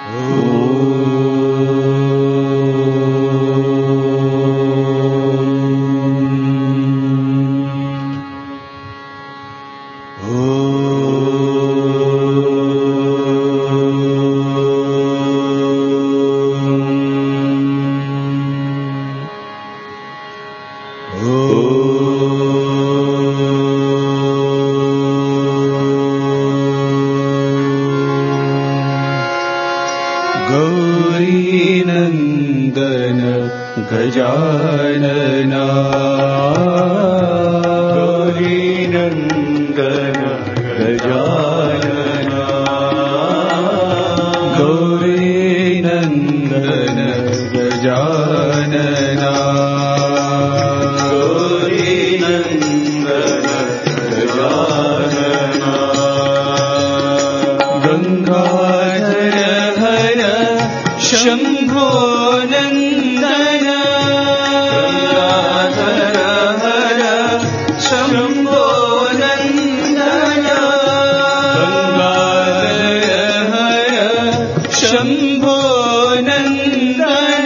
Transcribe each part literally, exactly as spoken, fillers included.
गौरीनन्दन गजानना गौरीनन्दन गजानना गौरीनन्दन गजानना गौरीनन्दन गजानना गंगाधर हर शंभो नंदन गंगाधर हर शंभो नंदन गंगाधर हर शंभो नंदन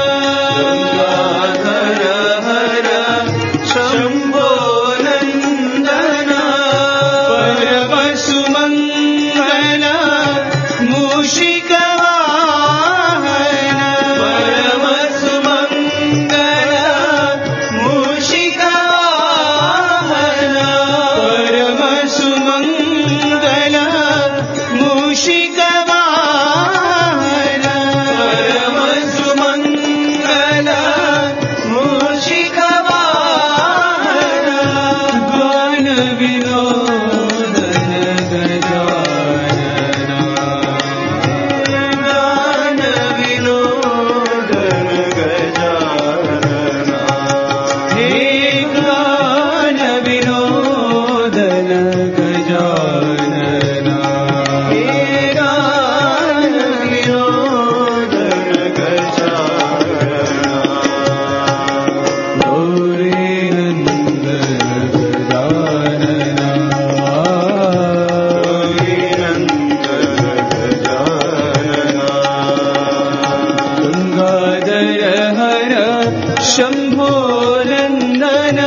गंगाधर हर शंभो नंदन परम सुमंगल मूषिक शंभो नंदन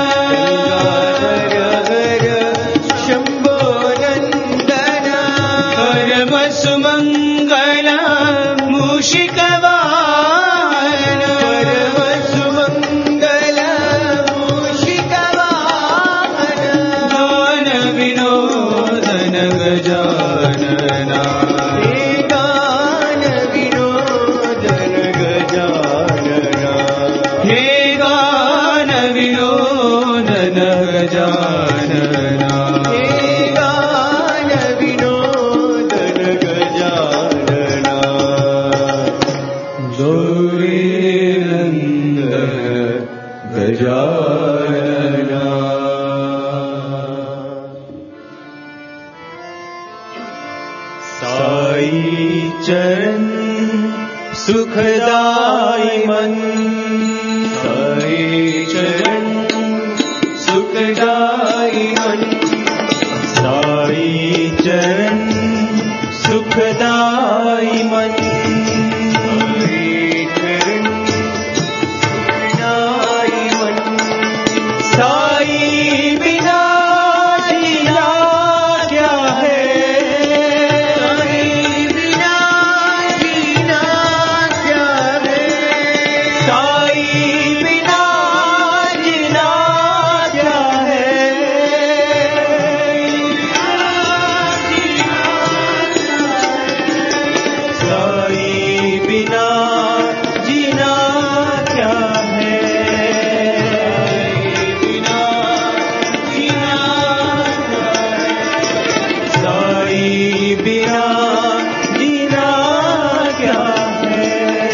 शंभो नंदन परम सुमंगल मूषिक वाहन परम सुमंगल मूषिक वाहन गान विनोदन गजानना गान विनोदन गजानना हे गान विनोदन गजानना हे गान विनोदन गजानना गौरीनन्दन गजानना साई चरण सुखदाई मन साई चरण सुखदाई मन साई चरण सुखदाई मन साई चरण सुखदाई मन साई बिना जीना क्या है साई बिना जीना क्या है साई बिना जीना क्या है साई बिना जीना क्या है साई बिना जीना क्या है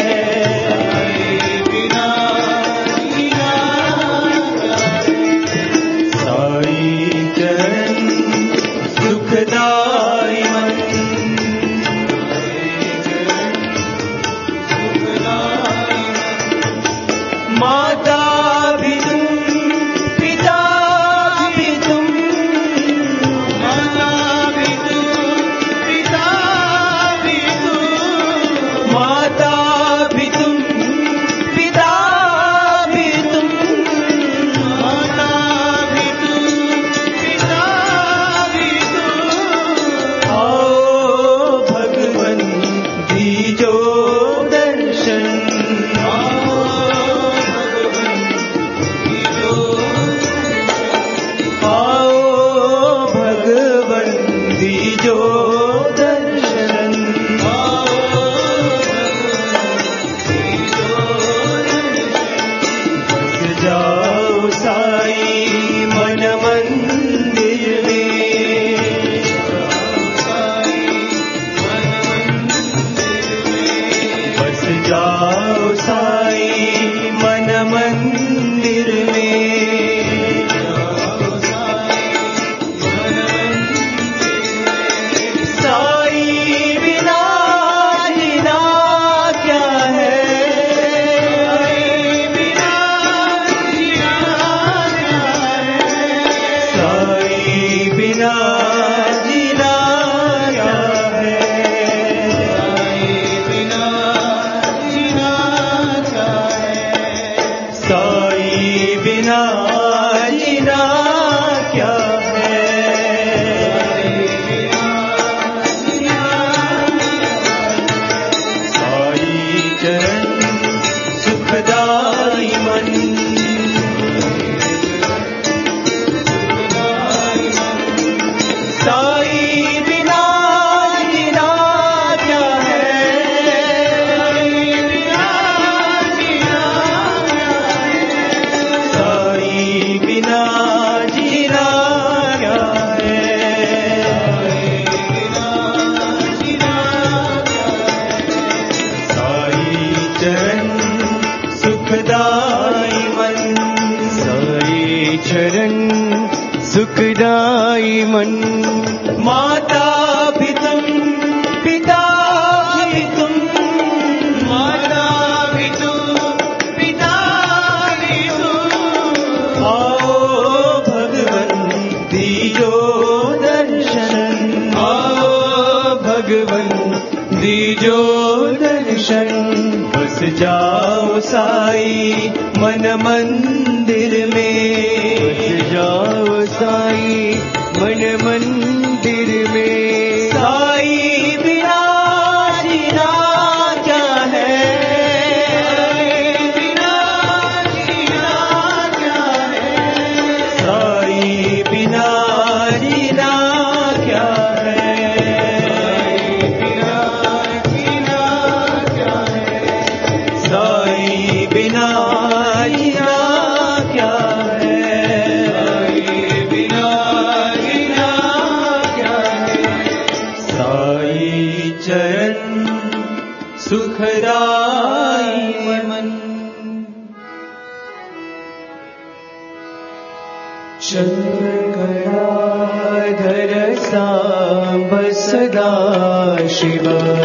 साई चरण सुखदाई मन माता भी तुम पिता भी तुम माता भी तुम पिता भी तुम भगवन दीजो दर्शन बस जाओ साई मन मंदिर में बस जाओ साई मन मंदिर में साई बिना जीना क्या है बिना जीना क्या है साई बिना जीना क्या है साई बिना जीना क्या है साई बिना जीना क्या है साई चरण सुखदाई मन चंद्रकलाधर सांब सदा शिव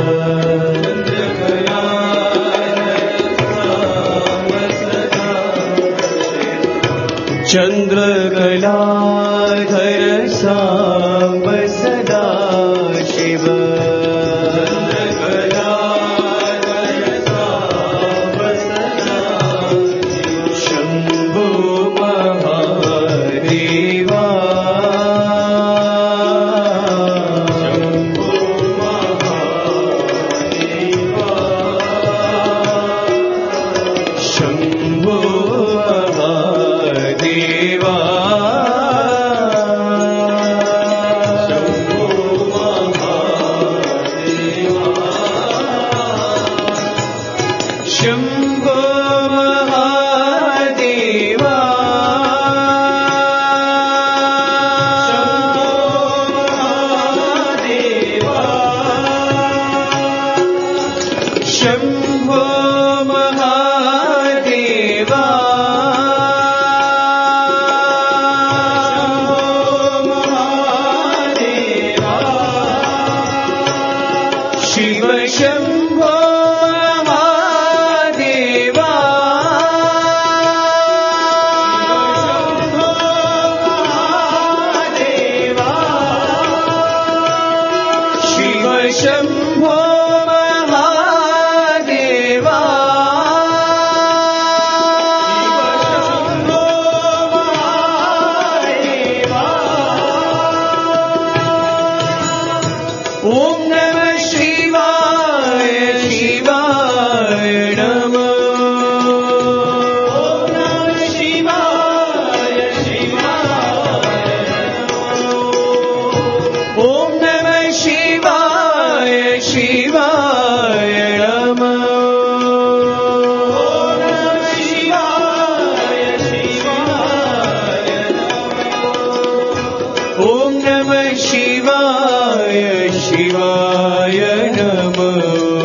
चंद्रकलाधर सांब सदा शिव शंभो महादेवा शंभो महादेवा शंभो महादेवा शंभो महादेवा शिव शंभो महादेवा शिव शंभो महादेवा ओम नमः शिवाय शिवाय नमः ओम नमः शिवाय शिवाय ओम नमः शिवाय शिवाय नमः ओम नमः शिवाय शिवाय ओम नमः शिवाय शिवाय नमः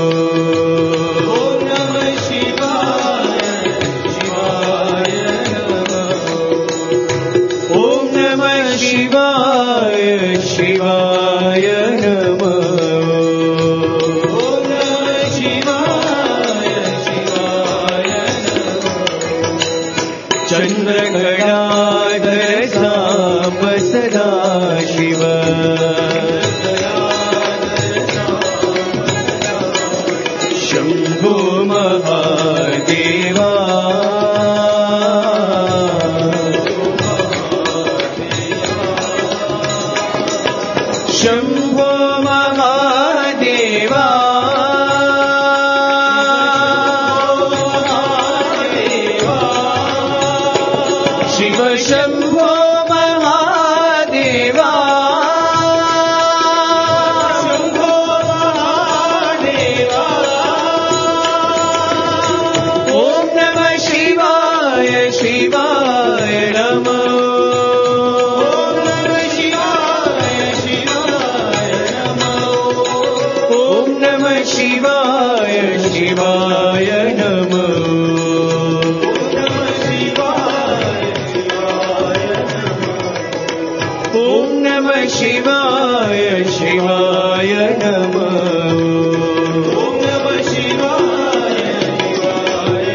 ओम नमः शिवाय शिवाय नमः ओम नमः शिवाय शिवाय नमः ओम नमः शिवाय शिवाय नमः चंद्रकलाधर सांब सदा शिव शंभो महादेवा शंभो महादेवा शिव शंभो महादेवा शंभो महादेवा ओम नमः शिवाय शिवाय नमः ओम नमः शिवाय शिवाय नमः ओम नमः शिवाय शिवाय नमः ओम नमः शिवाय शिवाय नमः ओम नमः शिवाय शिवाय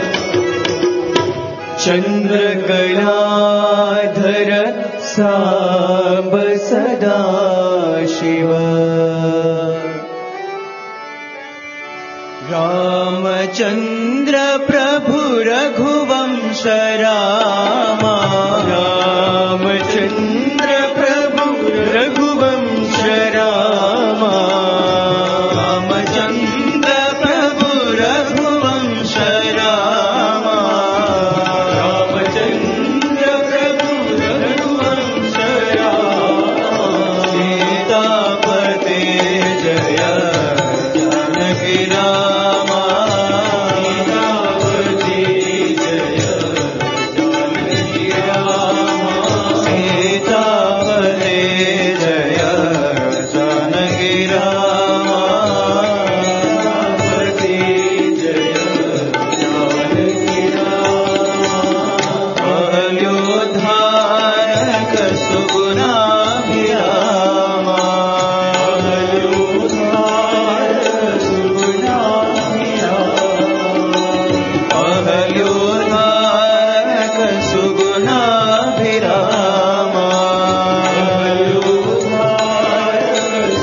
चंद्रकलाधर सांब सदा शिव रामचन्द्र प्रभु रघुवंश रामा रामचन्द्र प्रभु रघुवंश रामा रामचन्द्र प्रभु रघुवंश रामा रामचन्द्र प्रभु रघुवंश रामा सीतापते जय जानकी रामा सीतापते जय जानकी रामा सीतापते जय जानकी रामा अयोध्यारक सुगुणाभिरामा अयोध्यारक सुगुणाभिरामा अयोध्यारक सुगुणाभिरामा अयोध्यारक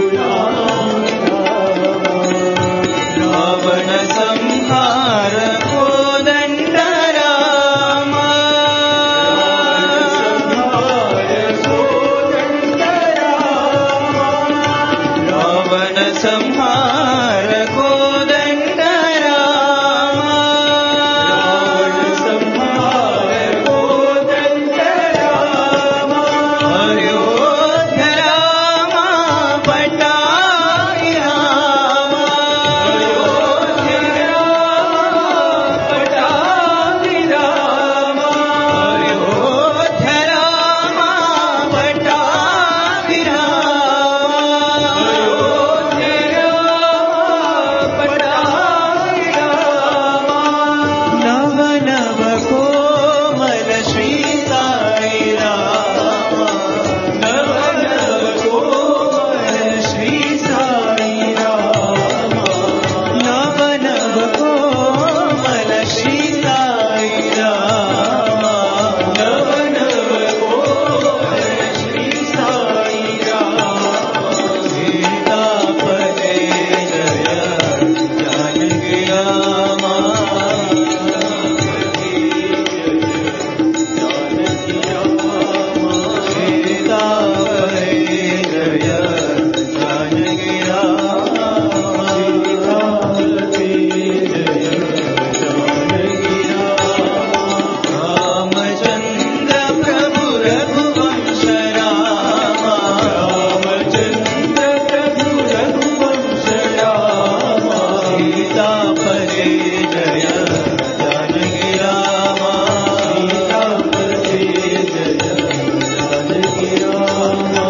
सुगुणाभिरामा रावण संहार कोदंड रामा रावण संहार कोदंड रामा अयोध्या रामा पटाई रामा अयोध्या पटाई रामा अयोध्या रामा पटाई रामा अयोध्या पटाई रामा नव नव कोमल श्री साई रामा नव नव कोमल श्री साई रामा नव नव कोमल श्री साई रामा नव नव कोमल श्री साई रामा सीतापते जय जानकी रामा जानकी रामा सीतापते जय जानकी रामा सीतापते जय जानकी रामा रामचन्द्र प्रभु रघुवंश रामा रामचन्द्र प्रभु रघुवंश रामा सीतापते जय जानकी रामा सीतापते जय जानकी रामा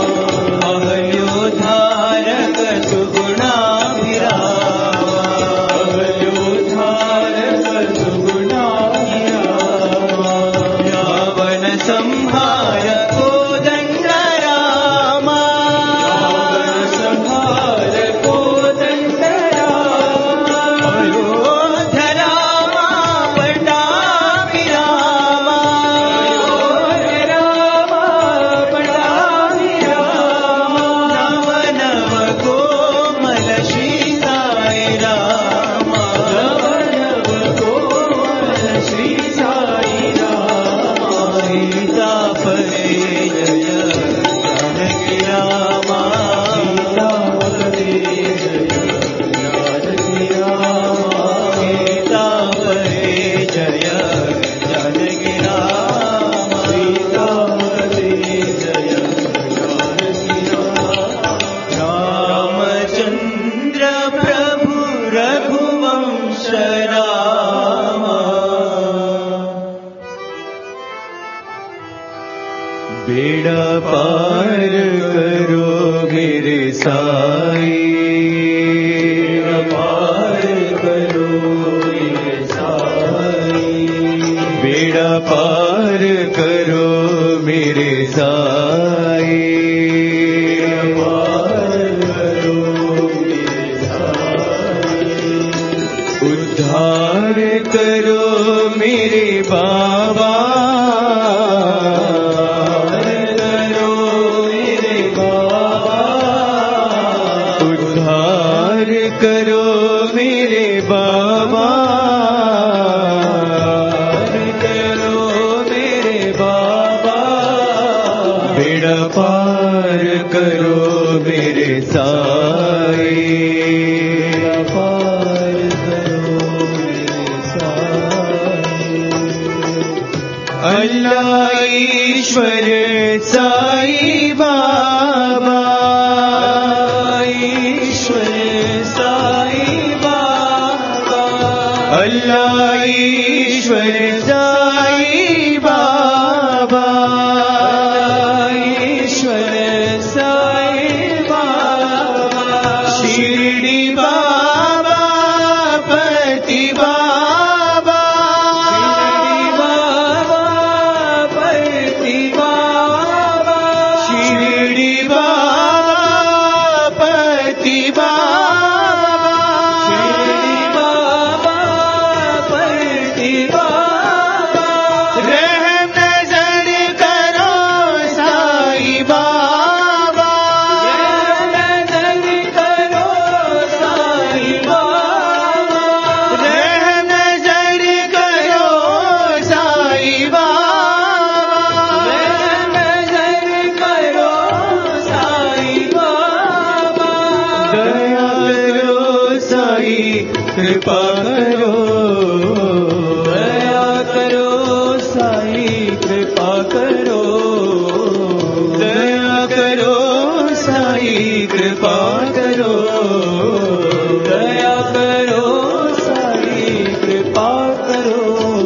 अयोध्यारक सुगुणाभिरामा अयोध्यारक सुगुणाभिरामा रावण संहार कोदंड रामा रावण संहार कोदंड रामा अयोध्या रामा पटाभी रामा अयोध्या रामा पटाभी रामा नव नव कोमल श्री साई रामा नव नव कोमल श्री साई रामा सीतापते जय जानकी रामा सीतापते जय जानकी रामा सीतापते जय जानकी रामा सीतापते जय जानकी रामा रामचन्द्र प्रभु रघुवंश रामा बेड़ा पार करो मेरे साई बेड़ा पार करो मेरे साई बेड़ा पार करो मेरे साई बेड़ा पार करो मेरे साई उद्धार करो मेरे बाबा करो मेरे बाबा साई पार करो मेरे साई। अल्लाह ईश्वर साई बाबा ईश्वर साई बाबा अल्लाह ईश्वर साई बाबा ईश्वर साई बाबा शिरडी बाबा पति बाबा शिरडी बाबा पति बाबा शिरडी बाबा पति बाबा रहम नजर करो साई बाबा रहम नजर करो साई बाबा रहम नजर करो साई बाबा रहम नजर करो साई बाबा दया करो साई कृपा करो दया करो साई कृपा करो दया करो साई कृपा करो दया करो साई कृपा करो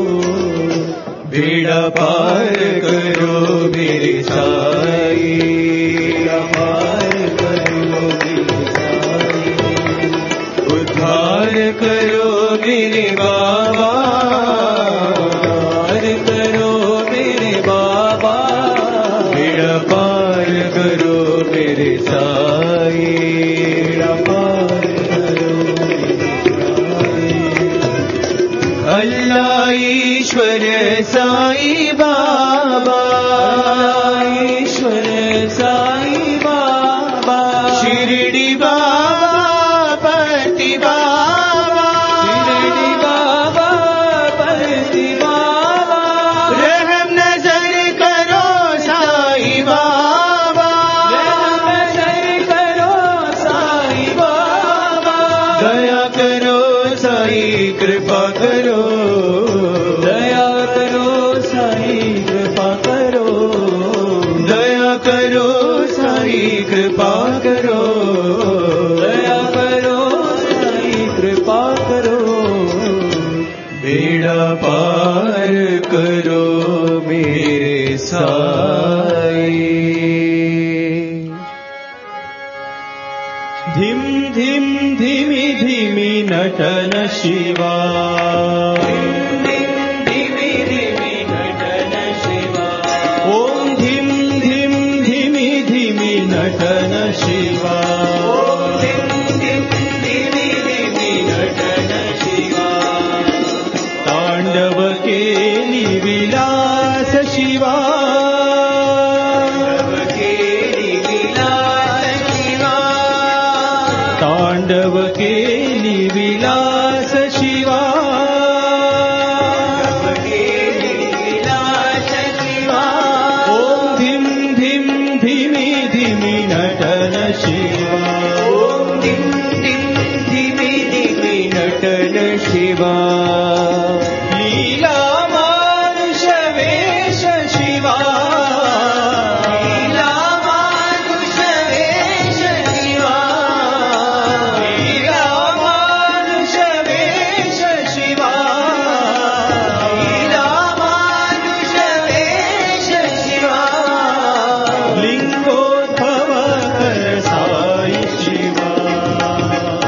बेड़ा पार करो मेरे साई बेड़ा पार करो मेरे साई उद्धार करो मेरे बाबा उद्धार करो मेरे बाबा बेड़ा पार करो मेरे साई बेड़ा पार करो मेरे साई अल्लाह ईश्वर साई बाबा ईश्वर साई बाबा शिरडी बाबा पति बाबा शिरडी बाबा पति बाबा रहम नजर करो साई बाबा रहम नजर करो साई बाबा दया करो साई कृपा करो दया करो साई कृपा करो दया करो साई कृपा करो दया करो साई कृपा करो बेड़ा पार करो मेरे साई धिम धिम धिमि धिमि नटन शिवा ओम धिम धिम धिमि धिमि नटन शिवा तांडव केली विलास शिवा तांडव केली विलास शिवा ओम धिम धिम धिमि धिमि नटन शिवा ओम धिम धिम धिमि धिमि नटन शिवा लीला मानुष वेश शिवा लीला मानुष वेश शिवा लीला मानुष वेश शिवा लीला मानुष वेश शिवा लिंगोद्भव कर साई शिवा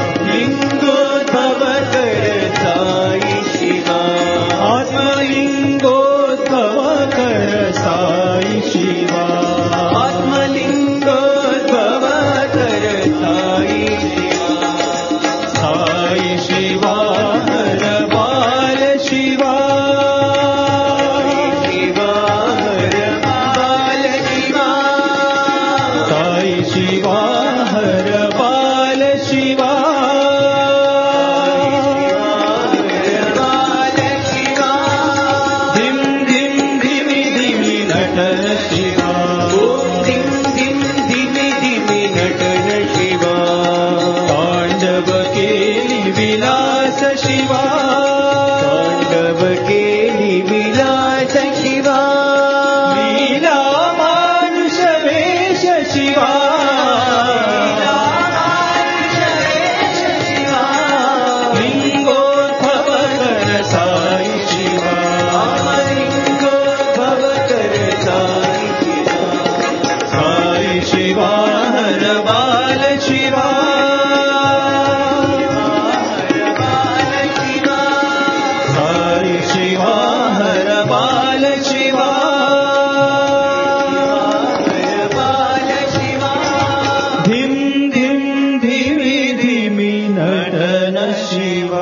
शिवा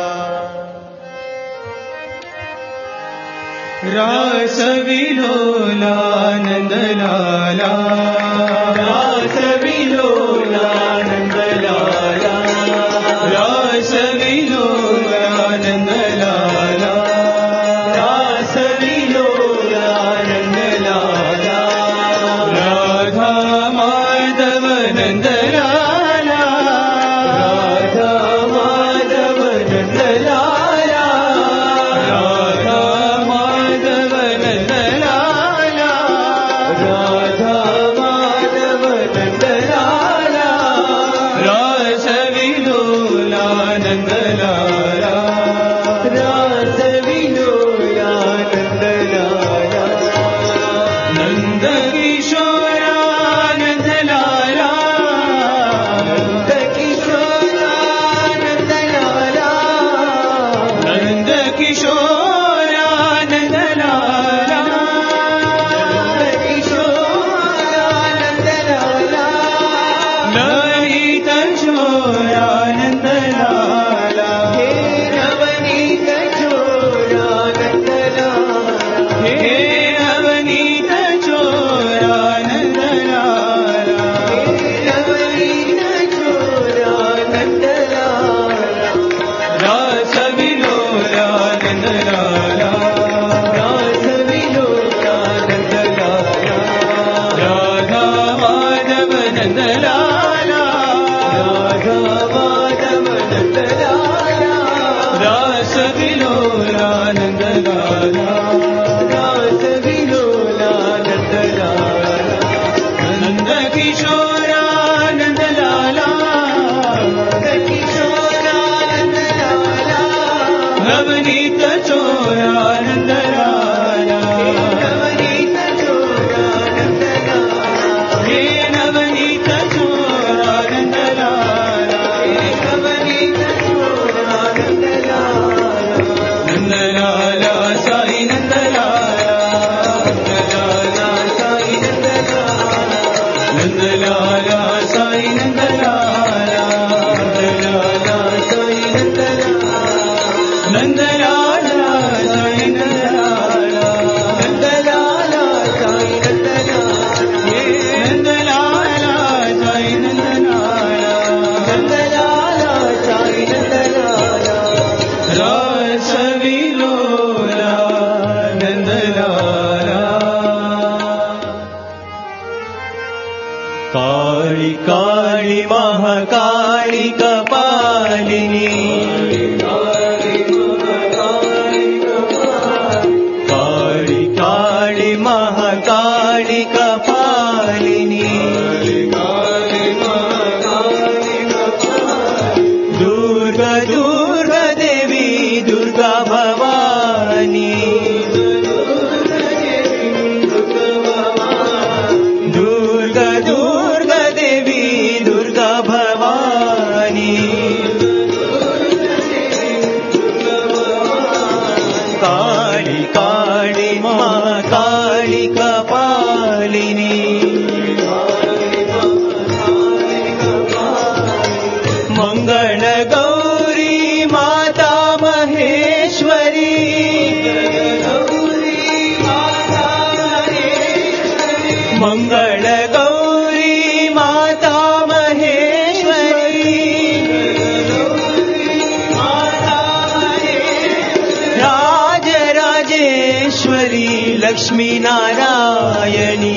रासविलोला नंदलाला रासविलोला नंदलाला रासविलोला नंदलाला रासविलोला नंदलाला राधा माधव नंदलाला राधा माधव नंदलाला राधा माधव नंदलाला राधा माधव नंदलाला रासविलोला नंदलाला रासविलोला नंदलाला नंद किशोरा नंदलाला नंद किशोरा नंदलाला नंद किशोरा नंदलाला नंद किशोरा नंदलाला नवनीत चोरा नंदलाला हे नवनीत चोरा नंदलाला हे नवनीत चोरा नंदलाला हे नवनीत चोरा नंदलाला रासविलोला नंदलाला रासविलोला नंदलाला राधा माधव नंदलाला राधा माधव नंदलाला रासविलोला नंदलाला रासविलोला नंदलाला नंद किशोरा नंदलाला नंद किशोरा नंदलाला नवनीत चोरा नंदलाला नवनीत चोरा नंदलाला हे नवनीत चोरा नंदलाला हे नवनीत चोरा नंदलाला नंदलाला साई नंदलाला नंदलाला साई नंदलाला नंदलाला साई नंदलाला नंदलाला साई नंदलाला नंदलाला साई नंदलाला नंदलाला साई नंदलाला हे नंदलाला साई नंदलाला नंदलाला साई नंदलाला रासविलोला नंदलाला काळी काळी महाकाळी कपालिनी काळी काळी महाकाळी कपालिनी दुर्गा दुर्गा देवी दुर्गा भवानी दुर्गा दुर्गा देवी दुर्गा भवानी काळी काळी महाकाळी कपालिनी मंगल गौरी माता महेश्वरी मंगल गौरी माता महेश्वरी राज राजेश्वरी लक्ष्मी नारायणी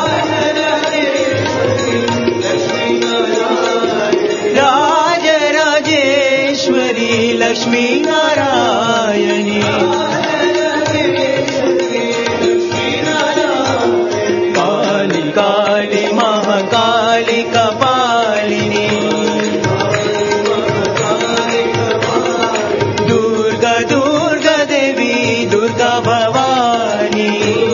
राज राजेश्वरी लक्ष्मी नारायणी काली काली महाकाली कपालिनी दुर्गा दुर्गा देवी दुर्गा भवानी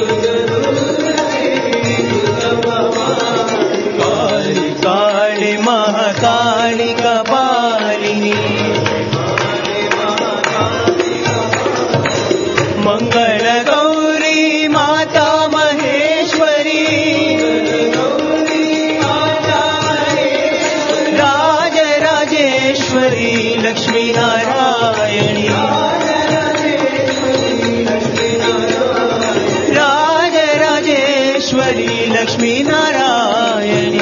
काली काली महाकाली कपालिनी मंगल गौरी माता महेश्वरी राज राजेश्वरी राजराजेश्वरी लक्ष्मी नारायणी राजराजेश्वरी लक्ष्मी नारायणी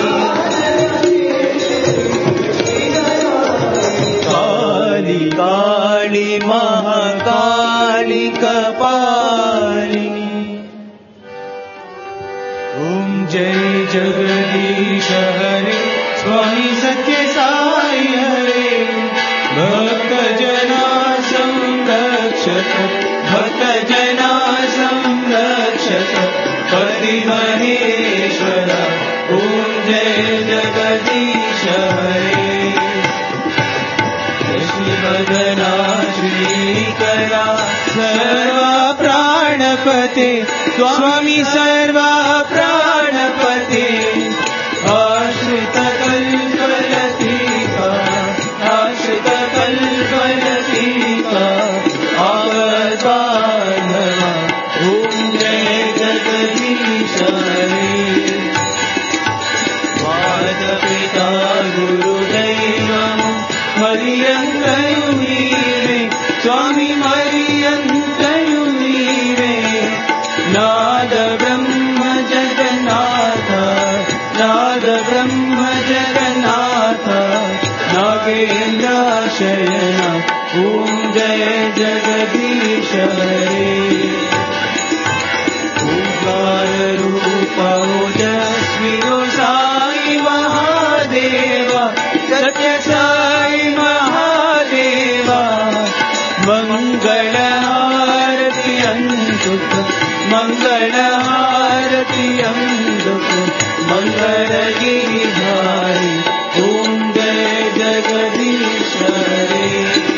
काली काली महाकाली कपालिनी ओम जय जगदीश हरे स्वामी सत्य साई हरे भक्त जना संरक्षक भक्त जना संरक्षक पति महेश्वर ओम जय जगदीश हरे श्रीवदना श्रीकरा सर्वा प्राणपते स्वामी सर्वा प्राणपते आश्रित कल्पलतिका आश्रित कल्पलतिका आवतान्मा ओम जय जगदीश हरे माता पिता गुरुदैवं मरियन्तयुनीरे स्वामी मरियन्तयुनीरे नाद ब्रह्म जगन्नाथ नाद ब्रह्म जगन्नाथ नागेन्द्रशयन ओम जय जगदीश हरे ओंकार रूप ओजस्वी ओ साई महादेव सत्य साई महादेवा मंगल आरती अंतुक मंगल आरती अंतुक मंगल गिरिधारी ओम जय जगदीश हरे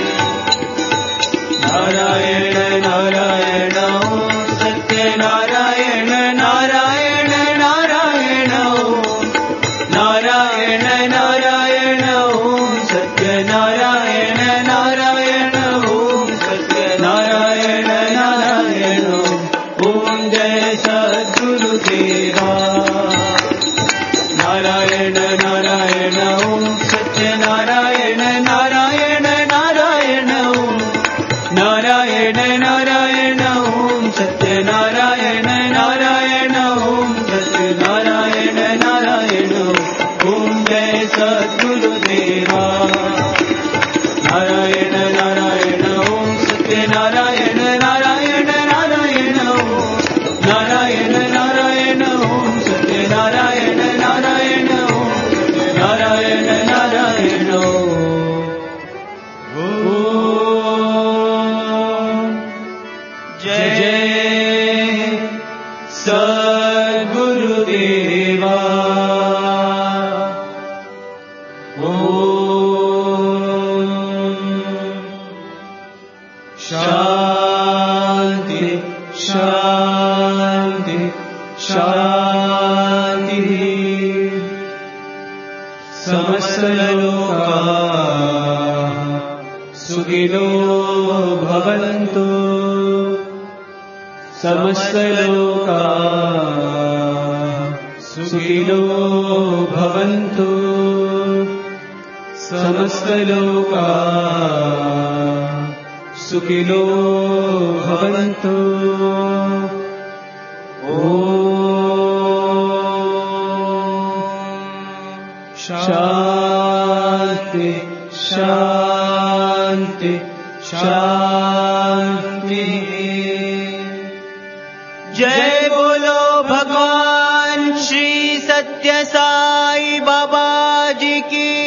नारायण नारायण ओम सत्य नारायण नारायण नारायण ओम नारायण नारायण ओम सत्य नारायण नारायण ओम सत्य नारायण नारायण ओम जय सद्गुरुदेवा नारायण नारायण ओम सत्य नारायण नारायण नारायण ओम नारायण नारायण ओम सत्य नारायण नारायण ओम सत्य नारायण नारायण ओम जय सद्गुरुदेवा नारायण नारायण ओम सत्य नारायण नारायण नारायण ओम नारायण नारायण ओम सत्य नारायण नारायण ओम नारायण नारायण ओम जय जय सद्गुरुदेवा शांति शांति शांति समस्त लोका सुखिनो भवन्तु समस्त लोका सुखिनो भवन्तु समस्त लोका सुखिनो भवन्तु शांति शांति शांति जय बोलो भगवान श्री सत्य साई बाबा जी की